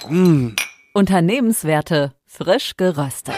Unternehmenswerte frisch geröstet.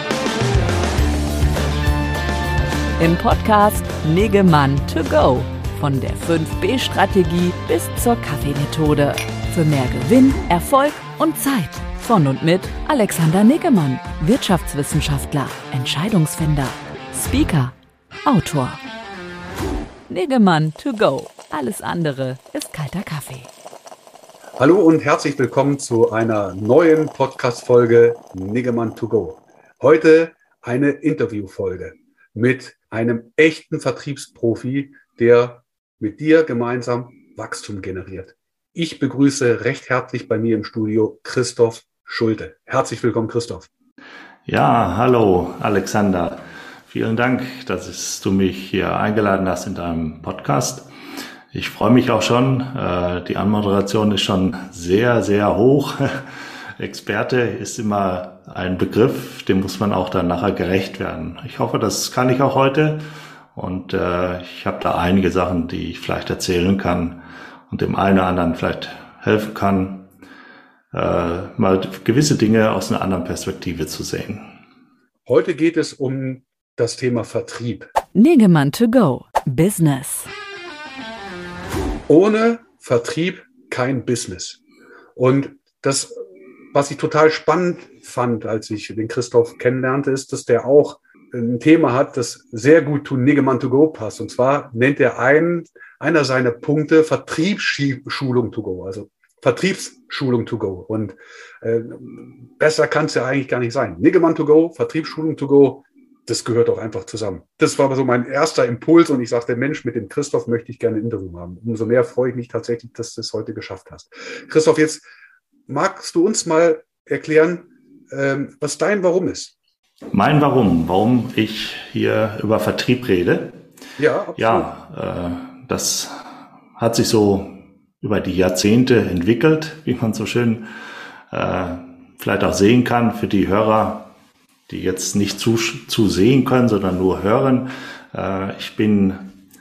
Im Podcast Niggemann to go. Von der 5B-Strategie bis zur Kaffeemethode. Für mehr Gewinn, Erfolg und Zeit. Von und mit Alexander Niggemann, Wirtschaftswissenschaftler, Entscheidungsfinder, Speaker, Autor. Niggemann to go. Alles andere ist kalter Kaffee. Hallo und herzlich willkommen zu einer neuen Podcast-Folge Niggemann to go. Heute eine Interviewfolge mit einem echten Vertriebsprofi, der mit dir gemeinsam Wachstum generiert. Ich begrüße recht herzlich bei mir im Studio Christoph Schulte. Herzlich willkommen, Christoph. Ja, hallo Alexander. Vielen Dank, dass du mich hier eingeladen hast in deinem Podcast. Ich freue mich auch schon. Die Anmoderation ist schon sehr, sehr hoch. Experte ist immer ein Begriff, dem muss man auch dann nachher gerecht werden. Ich hoffe, das kann ich auch heute. Und ich habe da einige Sachen, die ich vielleicht erzählen kann und dem einen oder anderen vielleicht helfen kann, mal gewisse Dinge aus einer anderen Perspektive zu sehen. Heute geht es um das Thema Vertrieb. Niggemann to go. Business. Ohne Vertrieb kein Business. Und das, was ich total spannend fand, als ich den Christoph kennenlernte, ist, dass der auch ein Thema hat, das sehr gut zu Niggemann to go passt. Und zwar nennt er einer seiner Punkte Vertriebsschulung to go, also Vertriebsschulung to go. Und besser kann es ja eigentlich gar nicht sein. Niggemann to go, Vertriebsschulung to go, das gehört auch einfach zusammen. Das war so mein erster Impuls und ich sagte, Mensch, mit dem Christoph möchte ich gerne ein Interview haben. Umso mehr freue ich mich tatsächlich, dass du es heute geschafft hast. Christoph, jetzt magst du uns mal erklären, was dein Warum ist? Mein warum ich hier über Vertrieb rede? Ja, absolut. Ja, das hat sich so über die Jahrzehnte entwickelt, wie man so schön vielleicht auch sehen kann für die Hörer, die jetzt nicht zu sehen können, sondern nur hören. Ich bin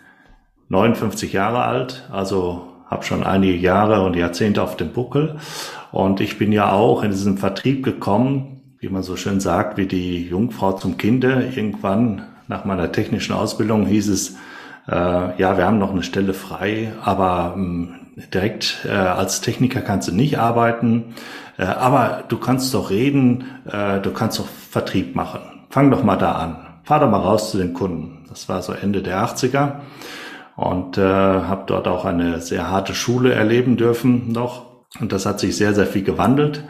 59 Jahre alt, also habe schon einige Jahre und Jahrzehnte auf dem Buckel. Und ich bin ja auch in diesen Vertrieb gekommen, wie man so schön sagt, wie die Jungfrau zum Kinde. Irgendwann nach meiner technischen Ausbildung hieß es, ja, wir haben noch eine Stelle frei, aber direkt als Techniker kannst du nicht arbeiten. Aber du kannst doch reden, du kannst doch Vertrieb machen. Fang doch mal da an. Fahr doch mal raus zu den Kunden. Das war so Ende der 80er und habe dort auch eine sehr harte Schule erleben dürfen noch. Und das hat sich sehr, sehr viel gewandelt.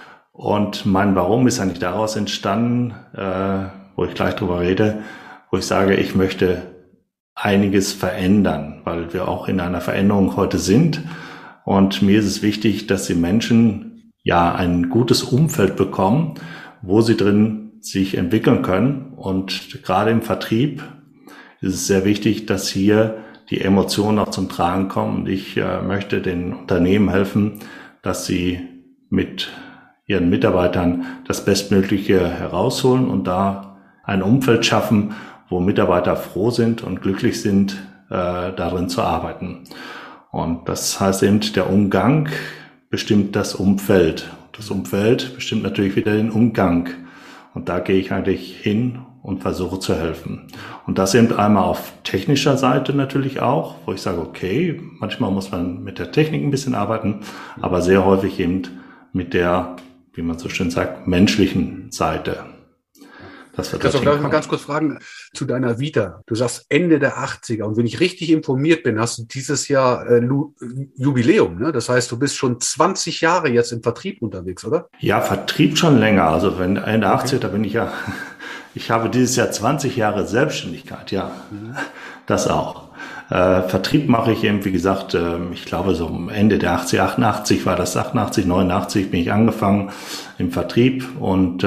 Und mein Warum ist eigentlich daraus entstanden, wo ich gleich drüber rede, wo ich sage, ich möchte einiges verändern, weil wir auch in einer Veränderung heute sind. Und mir ist es wichtig, dass die Menschen ja ein gutes Umfeld bekommen, wo sie drin sich entwickeln können. Und gerade im Vertrieb ist es sehr wichtig, dass hier die Emotionen auch zum Tragen kommen. Und ich möchte den Unternehmen helfen, dass sie mit ihren Mitarbeitern das Bestmögliche herausholen und da ein Umfeld schaffen, wo Mitarbeiter froh sind und glücklich sind, darin zu arbeiten. Und das heißt eben, der Umgang bestimmt das Umfeld. Das Umfeld bestimmt natürlich wieder den Umgang. Und da gehe ich eigentlich hin und versuche zu helfen. Und das eben einmal auf technischer Seite natürlich auch, wo ich sage, okay, manchmal muss man mit der Technik ein bisschen arbeiten, aber sehr häufig eben mit der, wie man so schön sagt, menschlichen Seite. Christoph, darf ich mal ganz kurz fragen zu deiner Vita? Du sagst Ende der 80er und wenn ich richtig informiert bin, hast du dieses Jahr Jubiläum, ne? Das heißt, du bist schon 20 Jahre jetzt im Vertrieb unterwegs, oder? Ja, Vertrieb schon länger. Also wenn Ende 80er, da bin ich ja, ich habe dieses Jahr 20 Jahre Selbstständigkeit, ja, das auch. Vertrieb mache ich eben, wie gesagt, ich glaube so am Ende der 80er, 88 war das, 88, 89 bin ich angefangen im Vertrieb und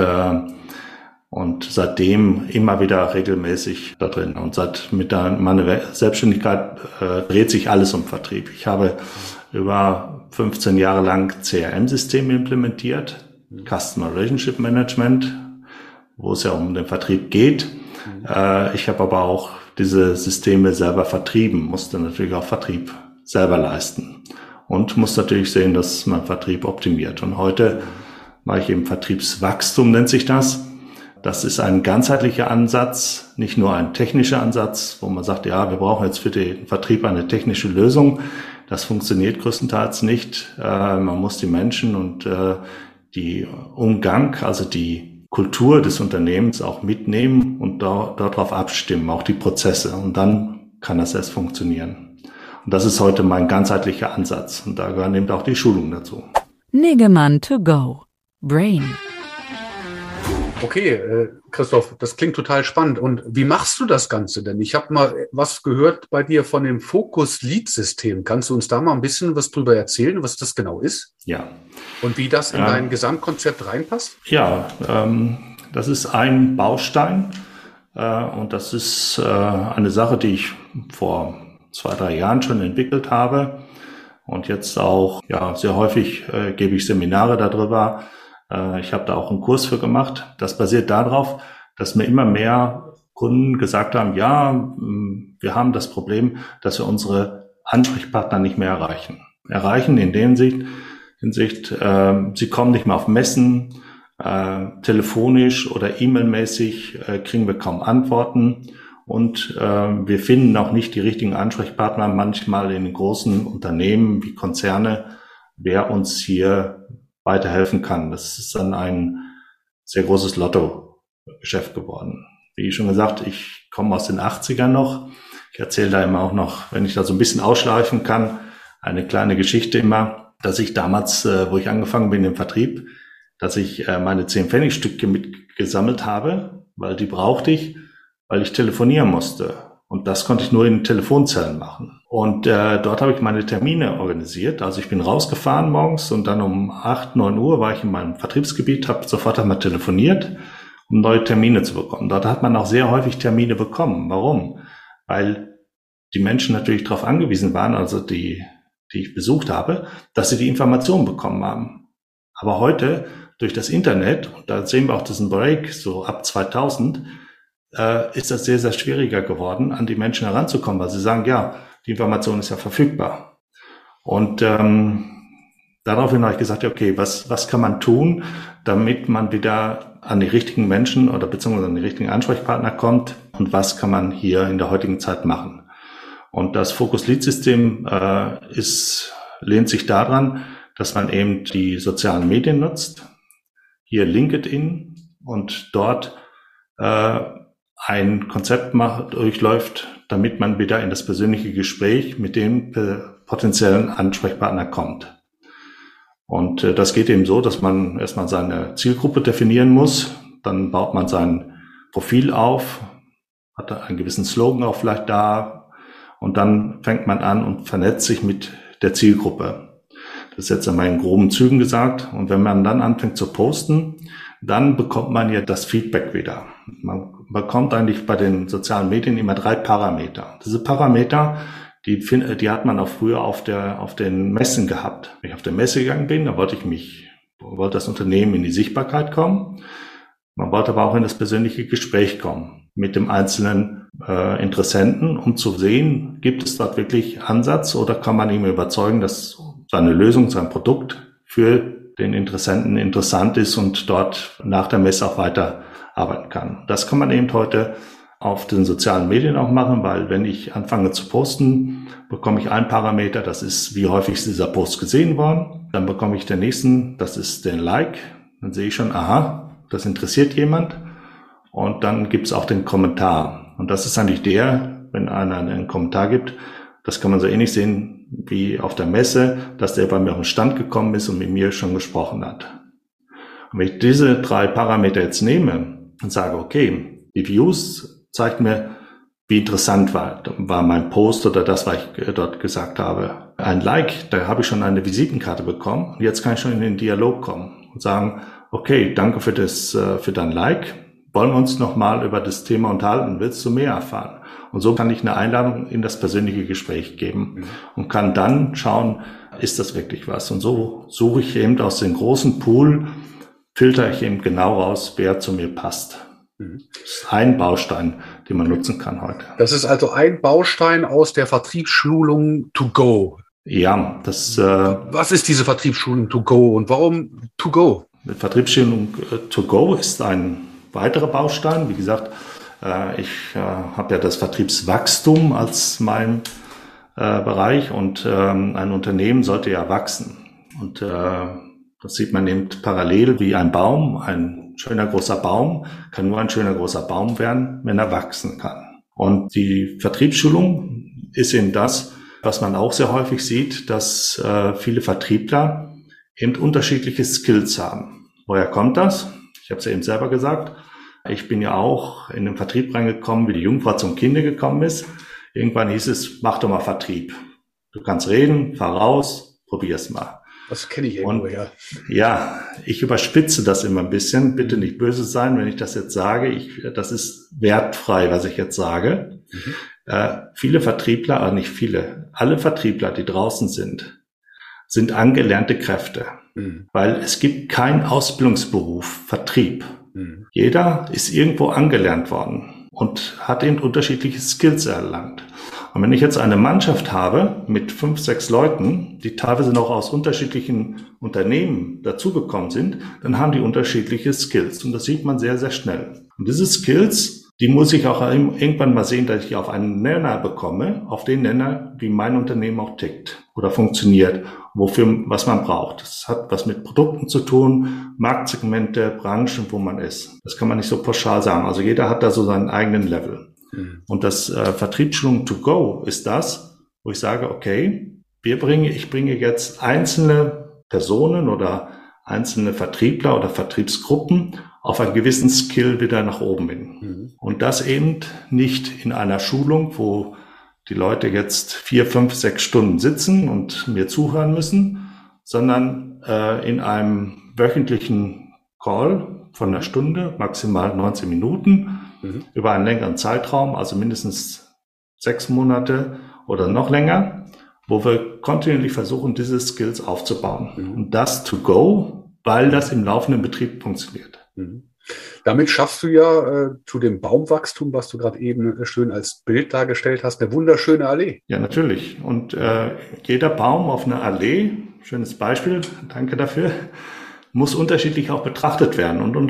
seitdem immer wieder regelmäßig da drin. Und seit mit meiner Selbstständigkeit dreht sich alles um Vertrieb. Ich habe über 15 Jahre lang CRM-Systeme implementiert, Customer Relationship Management, wo es ja um den Vertrieb geht. Ich habe aber auch diese Systeme selber vertrieben, musste natürlich auch Vertrieb selber leisten. und muss natürlich sehen, dass man Vertrieb optimiert. Und heute mache ich eben Vertriebswachstum, nennt sich das. Das ist ein ganzheitlicher Ansatz, nicht nur ein technischer Ansatz, wo man sagt, ja, wir brauchen jetzt für den Vertrieb eine technische Lösung. Das funktioniert größtenteils nicht. Man muss die Menschen und die Umgang, also die Kultur des Unternehmens auch mitnehmen und darauf abstimmen, auch die Prozesse. Und dann kann das erst funktionieren. Und das ist heute mein ganzheitlicher Ansatz. Und da gehören eben auch die Schulungen dazu. Niggemann to go. Brain. Okay, Christoph, das klingt total spannend. Und wie machst du das Ganze denn? Ich habe mal was gehört bei dir von dem Focus-Lead-System. Kannst du uns da mal ein bisschen was drüber erzählen, was das genau ist? Ja. Und wie das in dein Gesamtkonzept reinpasst? Ja, das ist ein Baustein. Und das ist eine Sache, die ich vor 2-3 Jahren schon entwickelt habe. Und jetzt auch, ja, sehr häufig gebe ich Seminare darüber. Ich habe da auch einen Kurs für gemacht. Das basiert darauf, dass mir immer mehr Kunden gesagt haben, ja, wir haben das Problem, dass wir unsere Ansprechpartner nicht mehr erreichen. Erreichen in der Hinsicht, sie kommen nicht mehr auf Messen, telefonisch oder E-Mail-mäßig kriegen wir kaum Antworten und wir finden auch nicht die richtigen Ansprechpartner, manchmal in den großen Unternehmen wie Konzerne, wer uns hier weiterhelfen kann. Das ist dann ein sehr großes Lottogeschäft geworden. Wie schon gesagt, ich komme aus den 80ern noch. Ich erzähle da immer auch noch, wenn ich da so ein bisschen ausschleifen kann, eine kleine Geschichte immer, dass ich damals, wo ich angefangen bin im Vertrieb, dass ich meine 10-Pfennig-Stücke mitgesammelt habe, weil die brauchte ich, weil ich telefonieren musste. Und das konnte ich nur in Telefonzellen machen. Und dort habe ich meine Termine organisiert. Also ich bin rausgefahren morgens und dann um 8, 9 Uhr war ich in meinem Vertriebsgebiet, habe sofort einmal telefoniert, um neue Termine zu bekommen. Dort hat man auch sehr häufig Termine bekommen. Warum? Weil die Menschen natürlich darauf angewiesen waren, also die ich besucht habe, dass sie die Informationen bekommen haben. Aber heute durch das Internet, und da sehen wir auch diesen Break so ab 2000, ist das sehr, sehr schwieriger geworden, an die Menschen heranzukommen, weil sie sagen, ja, die Information ist ja verfügbar. Und daraufhin habe ich gesagt, okay, was kann man tun, damit man wieder an die richtigen Menschen oder beziehungsweise an die richtigen Ansprechpartner kommt und was kann man hier in der heutigen Zeit machen? Und das Focus-Lead-System lehnt sich daran, dass man eben die sozialen Medien nutzt, hier LinkedIn und dort ein Konzept durchläuft, damit man wieder in das persönliche Gespräch mit dem potenziellen Ansprechpartner kommt. Und das geht eben so, dass man erstmal seine Zielgruppe definieren muss, dann baut man sein Profil auf, hat einen gewissen Slogan auch vielleicht da und dann fängt man an und vernetzt sich mit der Zielgruppe. Das ist jetzt einmal in groben Zügen gesagt. Und wenn man dann anfängt zu posten, dann bekommt man ja das Feedback wieder. Man bekommt eigentlich bei den sozialen Medien immer 3 Parameter. Diese Parameter, die hat man auch früher auf den Messen gehabt. Wenn ich auf der Messe gegangen bin, da wollte das Unternehmen in die Sichtbarkeit kommen. Man wollte aber auch in das persönliche Gespräch kommen mit dem einzelnen Interessenten, um zu sehen, gibt es dort wirklich Ansatz oder kann man ihn überzeugen, dass seine Lösung, sein Produkt für den Interessenten interessant ist und dort nach der Messe auch weiterarbeiten kann. Das kann man eben heute auf den sozialen Medien auch machen, weil wenn ich anfange zu posten, bekomme ich einen Parameter, das ist, wie häufig ist dieser Post gesehen worden. Dann bekomme ich den nächsten, das ist den Like. Dann sehe ich schon, aha, das interessiert jemand. Und dann gibt es auch den Kommentar. Und das ist eigentlich wenn einer einen Kommentar gibt, das kann man so ähnlich sehen wie auf der Messe, dass der bei mir auf den Stand gekommen ist und mit mir schon gesprochen hat. Und wenn ich diese 3 Parameter jetzt nehme und sage, okay, die Views zeigt mir, wie interessant war mein Post oder das, was ich dort gesagt habe. Ein Like, da habe ich schon eine Visitenkarte bekommen und jetzt kann ich schon in den Dialog kommen und sagen, okay, danke für dein Like. Wollen wir uns nochmal über das Thema unterhalten? Willst du mehr erfahren? Und so kann ich eine Einladung in das persönliche Gespräch geben und kann dann schauen, ist das wirklich was? Und so suche ich eben aus dem großen Pool, filtere ich eben genau raus, wer zu mir passt. Das ist ein Baustein, den man nutzen kann heute. Das ist also ein Baustein aus der Vertriebsschulung to go. Ja, was ist diese Vertriebsschulung to go und warum to go? Die Vertriebsschulung to go ist ein weiterer Baustein. Wie gesagt, ich habe ja das Vertriebswachstum als mein Bereich und ein Unternehmen sollte ja wachsen. Und das sieht man eben parallel wie ein Baum. Ein schöner großer Baum kann nur ein schöner großer Baum werden, wenn er wachsen kann. Und die Vertriebsschulung ist eben das, was man auch sehr häufig sieht, dass viele Vertriebler eben unterschiedliche Skills haben. Woher kommt das? Ich habe es ja eben selber gesagt. Ich bin ja auch in den Vertrieb reingekommen, wie die Jungfrau zum Kinde gekommen ist. Irgendwann hieß es, mach doch mal Vertrieb. Du kannst reden, fahr raus, probier's mal. Das kenne ich irgendwo, ja. Ja, ich überspitze das immer ein bisschen. Bitte nicht böse sein, wenn ich das jetzt sage. Das ist wertfrei, was ich jetzt sage. Viele Vertriebler, aber nicht viele, alle Vertriebler, die draußen sind angelernte Kräfte. Weil es gibt keinen Ausbildungsberuf Vertrieb. Jeder ist irgendwo angelernt worden und hat eben unterschiedliche Skills erlangt. Und wenn ich jetzt eine Mannschaft habe mit 5, 6 Leuten, die teilweise noch aus unterschiedlichen Unternehmen dazugekommen sind, dann haben die unterschiedliche Skills. Und das sieht man sehr, sehr schnell. Und diese Skills, die muss ich auch irgendwann mal sehen, dass ich auf einen Nenner bekomme, auf den Nenner, wie mein Unternehmen auch tickt oder funktioniert, was man braucht. Das hat was mit Produkten zu tun, Marktsegmente, Branchen, wo man ist. Das kann man nicht so pauschal sagen. Also jeder hat da so seinen eigenen Level. Und das Vertriebsschulung to go ist das, wo ich sage, okay, ich bringe jetzt einzelne Personen oder einzelne Vertriebler oder Vertriebsgruppen auf einen gewissen Skill wieder nach oben hin. Und das eben nicht in einer Schulung, wo die Leute jetzt 4, 5, 6 Stunden sitzen und mir zuhören müssen, sondern in einem wöchentlichen Call von einer Stunde, maximal 19 Minuten, über einen längeren Zeitraum, also mindestens 6 Monate oder noch länger, wo wir kontinuierlich versuchen, diese Skills aufzubauen. Und das to go, weil das im laufenden Betrieb funktioniert. Damit schaffst du ja zu dem Baumwachstum, was du gerade eben schön als Bild dargestellt hast, eine wunderschöne Allee. Ja, natürlich. Und jeder Baum auf einer Allee, schönes Beispiel, danke dafür, muss unterschiedlich auch betrachtet werden und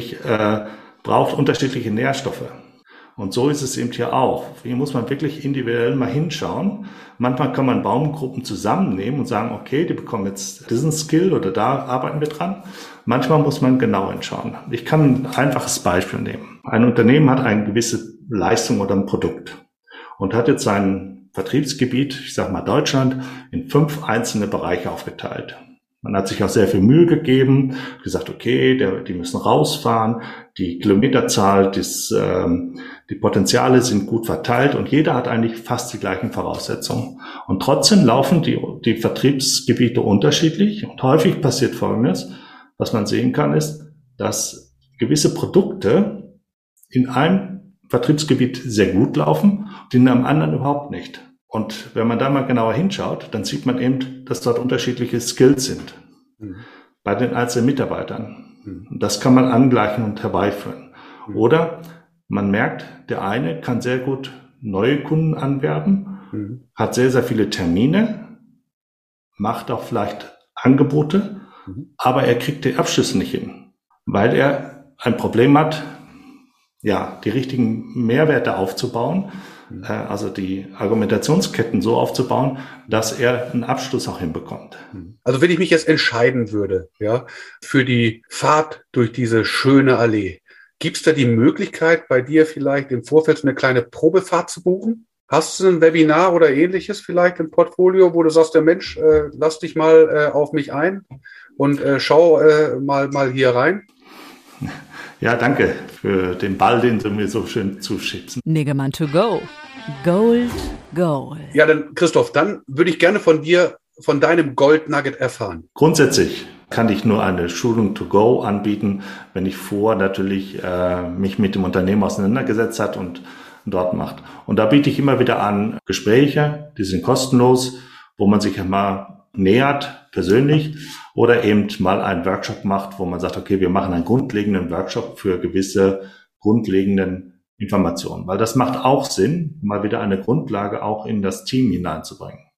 braucht unterschiedliche Nährstoffe. Und so ist es eben hier auch. Hier muss man wirklich individuell mal hinschauen. Manchmal kann man Baumgruppen zusammennehmen und sagen, okay, die bekommen jetzt diesen Skill oder da arbeiten wir dran. Manchmal muss man genau hinschauen. Ich kann ein einfaches Beispiel nehmen. Ein Unternehmen hat eine gewisse Leistung oder ein Produkt und hat jetzt sein Vertriebsgebiet, ich sage mal Deutschland, in 5 einzelne Bereiche aufgeteilt. Man hat sich auch sehr viel Mühe gegeben, gesagt, okay, die müssen rausfahren, die Kilometerzahl, die Potenziale sind gut verteilt und jeder hat eigentlich fast die gleichen Voraussetzungen. Und trotzdem laufen die Vertriebsgebiete unterschiedlich und häufig passiert Folgendes, was man sehen kann, ist, dass gewisse Produkte in einem Vertriebsgebiet sehr gut laufen und in einem anderen überhaupt nicht. Und wenn man da mal genauer hinschaut, dann sieht man eben, dass dort unterschiedliche Skills sind bei den einzelnen Mitarbeitern. Und das kann man angleichen und herbeiführen. Oder man merkt, der eine kann sehr gut neue Kunden anwerben, hat sehr, sehr viele Termine, macht auch vielleicht Angebote, aber er kriegt die Abschlüsse nicht hin, weil er ein Problem hat, ja, die richtigen Mehrwerte aufzubauen, also die Argumentationsketten so aufzubauen, dass er einen Abschluss auch hinbekommt. Also wenn ich mich jetzt entscheiden würde, ja, für die Fahrt durch diese schöne Allee, gibt es da die Möglichkeit, bei dir vielleicht im Vorfeld so eine kleine Probefahrt zu buchen? Hast du ein Webinar oder ähnliches vielleicht im Portfolio, wo du sagst, der Mensch, lass dich mal auf mich ein und schau mal hier rein? Ja, danke für den Ball, den du mir so schön zuschießen. Niggemann to go. Gold, Gold. Ja, dann Christoph, dann würde ich gerne von dir, von deinem Gold Nugget erfahren. Grundsätzlich kann ich nur eine Schulung to go anbieten, wenn ich natürlich mich mit dem Unternehmen auseinandergesetzt hat und dort macht. Und da biete ich immer wieder an Gespräche, die sind kostenlos, wo man sich mal nähert, persönlich, oder eben mal einen Workshop macht, wo man sagt, okay, wir machen einen grundlegenden Workshop für gewisse grundlegenden Informationen. Weil das macht auch Sinn, mal wieder eine Grundlage auch in das Team hineinzubringen.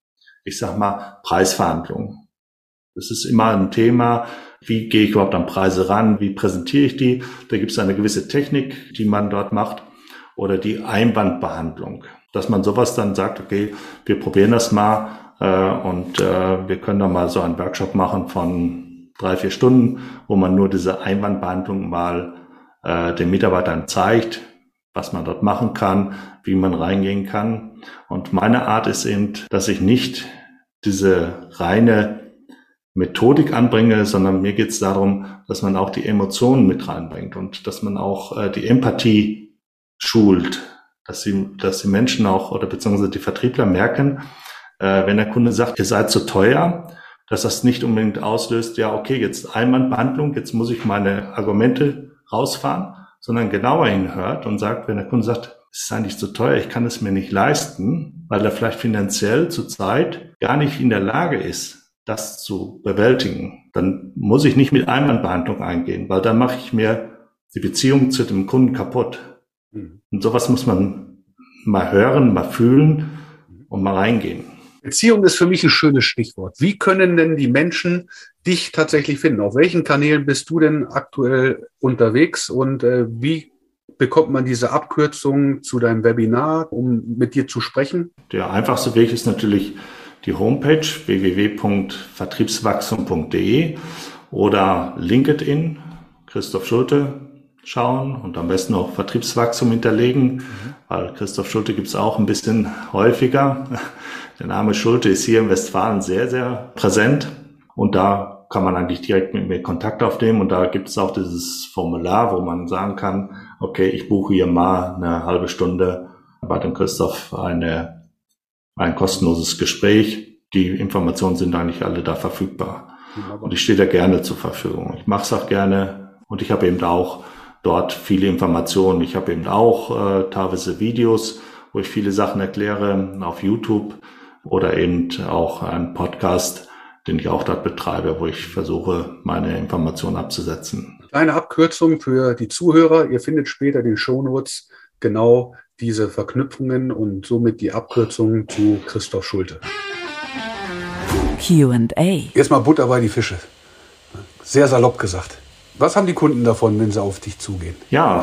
ich sag mal, Preisverhandlungen. Das ist immer ein Thema, wie gehe ich überhaupt an Preise ran, wie präsentiere ich die? Da gibt es eine gewisse Technik, die man dort macht, oder die Einwandbehandlung, dass man sowas dann sagt, okay, wir probieren das mal und wir können da mal so einen Workshop machen von 3-4 Stunden, wo man nur diese Einwandbehandlung mal den Mitarbeitern zeigt, was man dort machen kann, wie man reingehen kann. Und meine Art ist eben, dass ich nicht diese reine Methodik anbringe, sondern mir geht es darum, dass man auch die Emotionen mit reinbringt und dass man auch die Empathie schult, dass die Menschen auch oder beziehungsweise die Vertriebler merken, wenn der Kunde sagt, ihr seid zu teuer, dass das nicht unbedingt auslöst, ja okay, jetzt Einwandbehandlung, jetzt muss ich meine Argumente rausfahren, sondern genauer hinhört und sagt, wenn der Kunde sagt, es ist eigentlich zu teuer, ich kann es mir nicht leisten, weil er vielleicht finanziell zurzeit gar nicht in der Lage ist, das zu bewältigen, dann muss ich nicht mit Einwandbehandlung eingehen, weil dann mache ich mir die Beziehung zu dem Kunden kaputt. Und sowas muss man mal hören, mal fühlen und mal reingehen. Beziehung ist für mich ein schönes Stichwort. Wie können denn die Menschen dich tatsächlich finden? Auf welchen Kanälen bist du denn aktuell unterwegs und wie bekommt man diese Abkürzung zu deinem Webinar, um mit dir zu sprechen? Der einfachste Weg ist natürlich die Homepage www.vertriebswachstum.de oder LinkedIn, Christoph Schulte, schauen und am besten auch Vertriebswachstum hinterlegen, weil Christoph Schulte gibt es auch ein bisschen häufiger. Der Name Schulte ist hier in Westfalen sehr, sehr präsent und da kann man eigentlich direkt mit mir Kontakt aufnehmen und da gibt es auch dieses Formular, wo man sagen kann, okay, ich buche hier mal eine halbe Stunde bei dem Christoph ein kostenloses Gespräch. Die Informationen sind eigentlich alle da verfügbar und ich stehe da gerne zur Verfügung. Ich mache es auch gerne und ich habe eben auch dort viele Informationen. Ich habe eben auch teilweise Videos, wo ich viele Sachen erkläre auf YouTube oder eben auch einen Podcast, den ich auch dort betreibe, wo ich versuche, meine Informationen abzusetzen. Eine Abkürzung für die Zuhörer. Ihr findet später in den Shownotes genau diese Verknüpfungen und somit die Abkürzung zu Christoph Schulte. Q&A. Jetzt mal Butter bei die Fische. Sehr salopp gesagt. Was haben die Kunden davon, wenn sie auf dich zugehen? Ja,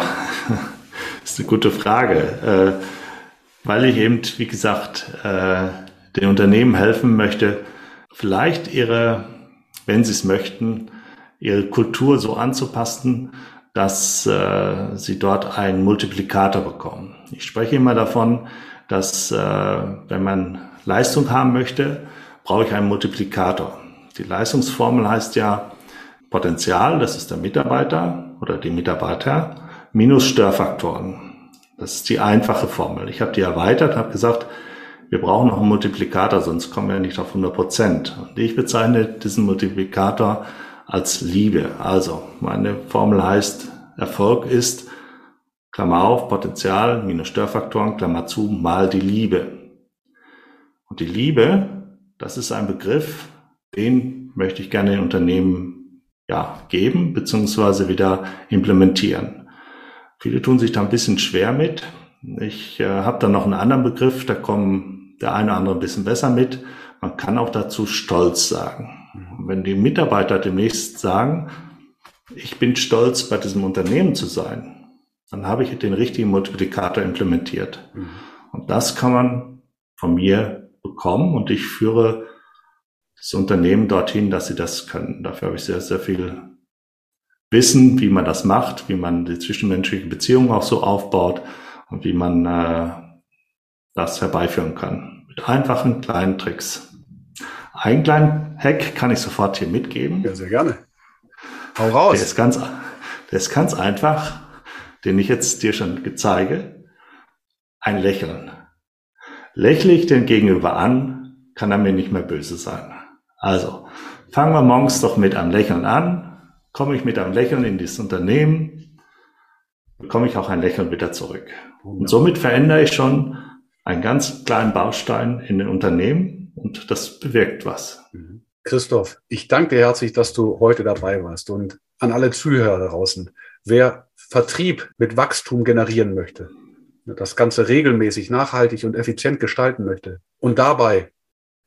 das ist eine gute Frage. Weil ich eben, wie gesagt, den Unternehmen helfen möchte, vielleicht wenn sie es möchten, ihre Kultur so anzupassen, dass sie dort einen Multiplikator bekommen. Ich spreche immer davon, dass wenn man Leistung haben möchte, brauche ich einen Multiplikator. Die Leistungsformel heißt ja Potenzial, das ist der Mitarbeiter oder die Mitarbeiter, minus Störfaktoren. Das ist die einfache Formel. Ich habe die erweitert, habe gesagt, wir brauchen noch einen Multiplikator, sonst kommen wir nicht auf 100%. Und ich bezeichne diesen Multiplikator als Liebe. Also meine Formel heißt, Erfolg ist, Klammer auf, Potenzial minus Störfaktoren, Klammer zu, mal die Liebe. Und die Liebe, das ist ein Begriff, den möchte ich gerne in Unternehmen geben, beziehungsweise wieder implementieren. Viele tun sich da ein bisschen schwer mit. Ich habe da noch einen anderen Begriff, da kommen der eine oder andere ein bisschen besser mit. Man kann auch dazu Stolz sagen. Und wenn die Mitarbeiter demnächst sagen, ich bin stolz, bei diesem Unternehmen zu sein, dann habe ich den richtigen Multiplikator implementiert. Und das kann man von mir bekommen und ich führe das Unternehmen dorthin, dass sie das können. Dafür habe ich sehr, sehr viel Wissen, wie man das macht, wie man die zwischenmenschlichen Beziehungen auch so aufbaut und wie man das herbeiführen kann. Mit einfachen kleinen Tricks. Einen kleinen Hack kann ich sofort hier mitgeben. Ja, sehr gerne. Hau raus. Der ist ganz einfach, den ich jetzt dir schon zeige. Ein Lächeln. Lächle ich den Gegenüber an, kann er mir nicht mehr böse sein. Also, fangen wir morgens doch mit einem Lächeln an. Komme ich mit einem Lächeln in dieses Unternehmen, bekomme ich auch ein Lächeln wieder zurück. Und somit verändere ich schon einen ganz kleinen Baustein in den Unternehmen und das bewirkt was. Christoph, ich danke dir herzlich, dass du heute dabei warst und an alle Zuhörer draußen. Wer Vertrieb mit Wachstum generieren möchte, das Ganze regelmäßig, nachhaltig und effizient gestalten möchte und dabei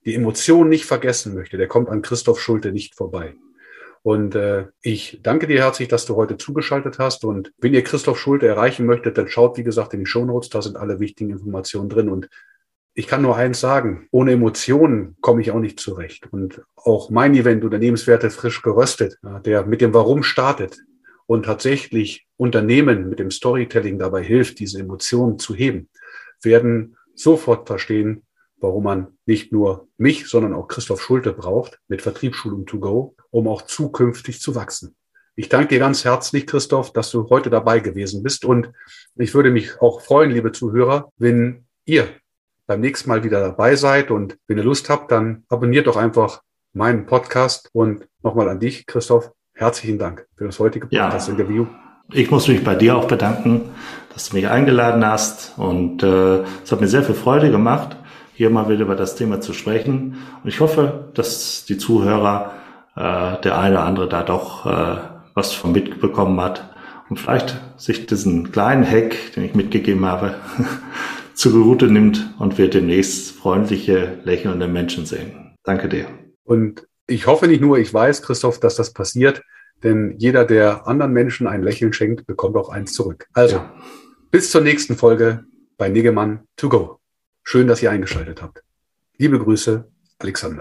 die Emotionen nicht vergessen möchte, der kommt an Christoph Schulte nicht vorbei. Und ich danke dir herzlich, dass du heute zugeschaltet hast. Und wenn ihr Christoph Schulte erreichen möchtet, dann schaut, wie gesagt, in die Shownotes, da sind alle wichtigen Informationen drin. Und ich kann nur eins sagen, ohne Emotionen komme ich auch nicht zurecht. Und auch mein Event Unternehmenswerte frisch geröstet, der mit dem Warum startet und tatsächlich Unternehmen mit dem Storytelling dabei hilft, diese Emotionen zu heben, werden sofort verstehen, warum man nicht nur mich, sondern auch Christoph Schulte braucht mit Vertriebsschulung to go, um auch zukünftig zu wachsen. Ich danke dir ganz herzlich, Christoph, dass du heute dabei gewesen bist. Und ich würde mich auch freuen, liebe Zuhörer, wenn ihr beim nächsten Mal wieder dabei seid. Und wenn ihr Lust habt, dann abonniert doch einfach meinen Podcast. Und nochmal an dich, Christoph, herzlichen Dank für das heutige Podcast-Interview. Ich muss mich bei dir auch bedanken, dass du mich eingeladen hast. Und es hat mir sehr viel Freude gemacht, hier mal wieder über das Thema zu sprechen. Und ich hoffe, dass die Zuhörer, der eine oder andere da doch was von mitbekommen hat und vielleicht sich diesen kleinen Hack, den ich mitgegeben habe, zugute nimmt und wir demnächst freundliche, lächelnde Menschen sehen. Danke dir. Und ich hoffe nicht nur, ich weiß, Christoph, dass das passiert, denn jeder, der anderen Menschen ein Lächeln schenkt, bekommt auch eins zurück. Also, bis zur nächsten Folge bei Niggemann to go. Schön, dass ihr eingeschaltet habt. Liebe Grüße, Alexander.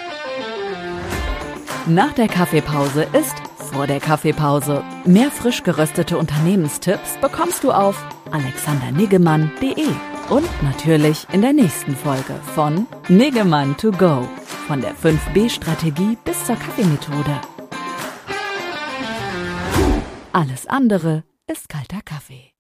Nach der Kaffeepause ist vor der Kaffeepause. Mehr frisch geröstete Unternehmenstipps bekommst du auf alexanderniggemann.de und natürlich in der nächsten Folge von Niggemann to go, von der 5B-Strategie bis zur Kaffeemethode. Alles andere ist kalter Kaffee.